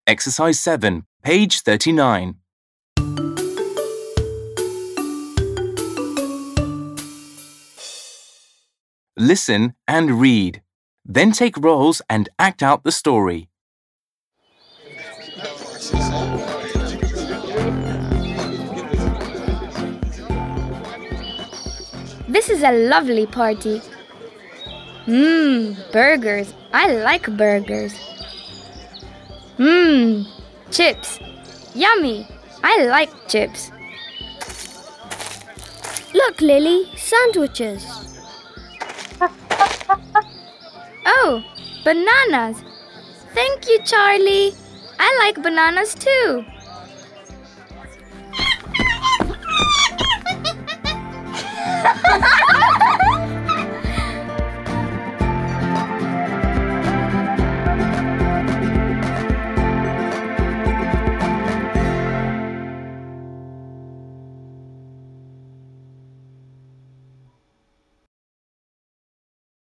Exercise 7, page 39. Listen and read. Then take roles and act out the story. This is a lovely party. Burgers. I like burgers. Chips. Yummy. I like chips. Look, Lily, sandwiches. Oh, bananas. Thank you, Charlie. I like bananas too.